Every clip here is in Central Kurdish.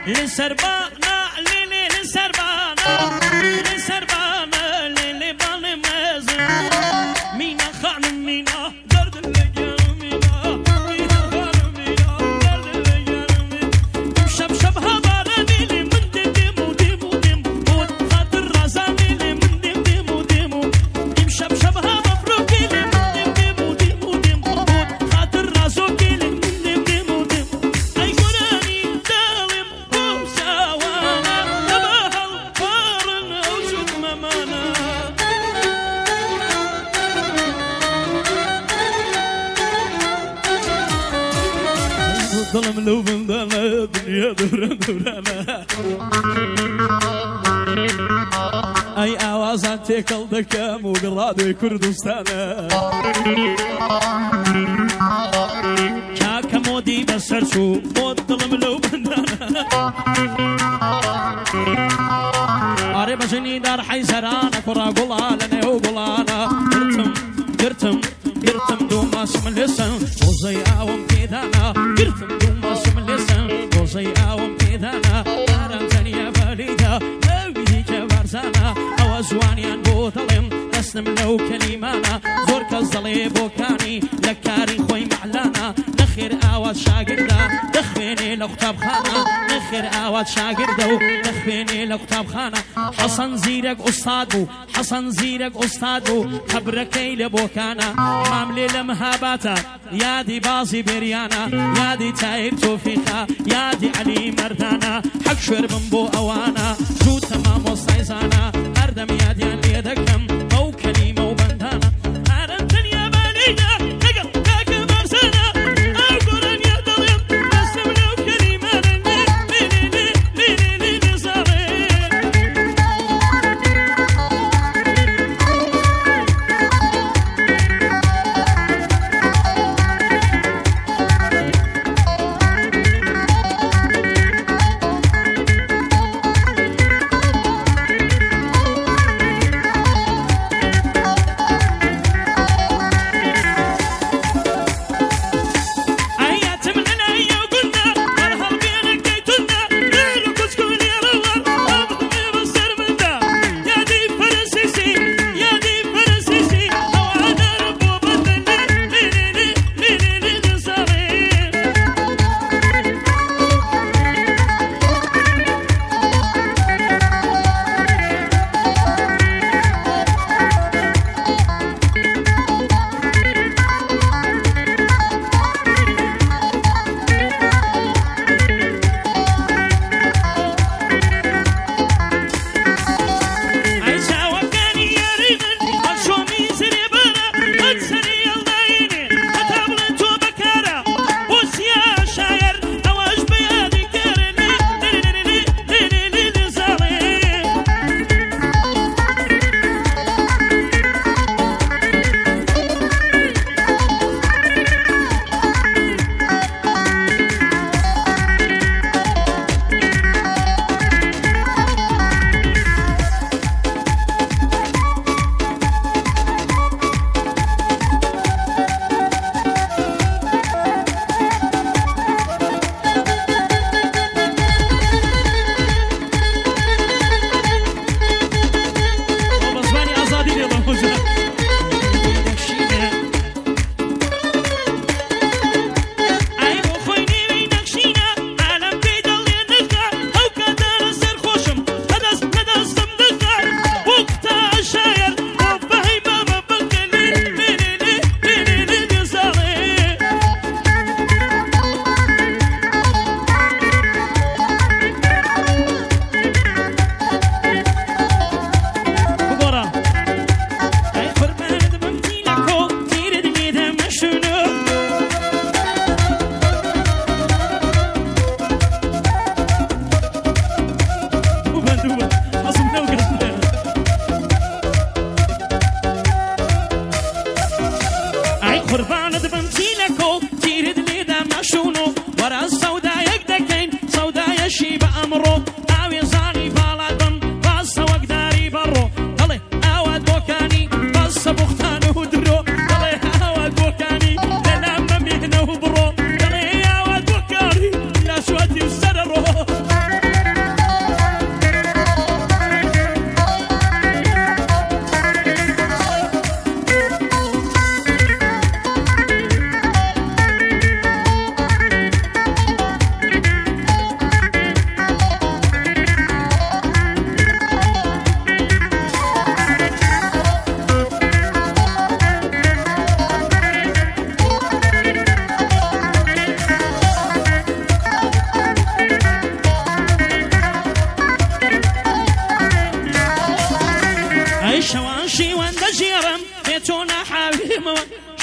لسربانا ليلي لسربانا لسربانا ليلي بالي مازن مينا خان مينا درد اللي مينا مينا خان مينا درد اللي شب شب هبارني لي من ديمو ديمو ديمو خاطر رزاني لي من ديمو ديمو شب شب هبروكي لي من ديمو ديمو ديمو خاطر رزوكي لي من ديمو ديمو اي قراني دالم وسوانا تباه القارن وشوف ممانا ظلم لو بندانا دنيا دوران دورانا اي اوازان تيكل دكام وقرادوي كردستانا كاكا مودي بسرشو مود ظلم لو بندانا اري بجني دار حيزرانا كرا قلانا وقلانا قرتم دوما اسم اللسان وزي اوم كيدانا قرتم دوما اسم اللسان وزي اوم كيدانا ارمتني يا فريدة لويدي كبرزانا او ازوانيان بوطلم اسلم لو كلمانا زورك الظلي بوكاني لكاري خوي معلانا نخير اواد شاقردا دخفيني لخطاب خانا نخير اواد شاقردا دخفيني لخطاب خانا حسن زيرك استاد بو حسن زيرك استاد بو خبركي لبوكانا ماملي لمهاباتا يادي بازي بريانا يادي تاير توفيقا يادي علي مردانا حق شرب بو اوانا جو تمام وصيزانا اردم ياديان ليدكم او كلمة وبندانا ارمتني يا بالينا نقل كاك مرسانا او قرن يا ضليم اسلم لو كلمة لي صارين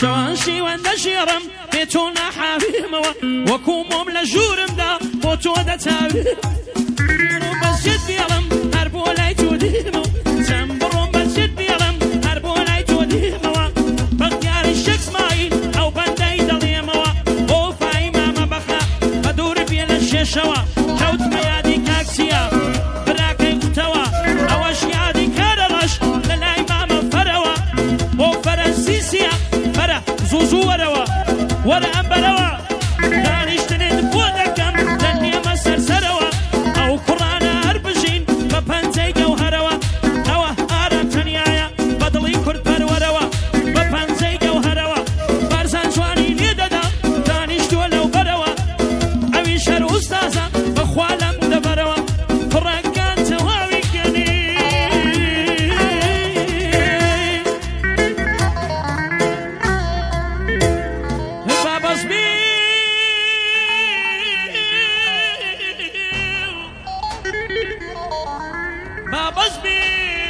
شوانشي واندشيرم بيتونا حبيموا وكومم لجورم دا بوتو دا تابيم وبسجد بيرم هربو لايتو ديمو سنبرم بسجد بيرم هربو لايتو ديموا بختيار الشخص ماي او بنداي دليموا وفاي ماما بخا بدور بيل الشيشوا حوت ميادي كاكسيا براكي قتوا اوش يادي كارلش للاي ماما فروا وفرنسيسيا فرا زوزو وروا ورا امبروا دانشتني دفودكم دني مسر سروا او قرانا اربجين ببنزي جوهروا او ارتنيايا بدلي كرد بروروا ببنزي جوهروا برزان جواني نددا دانشتو لو بروا اوي شر استاذا بخوالم دبروا فرقان تواوي كني بابا سبيل بابا سبيل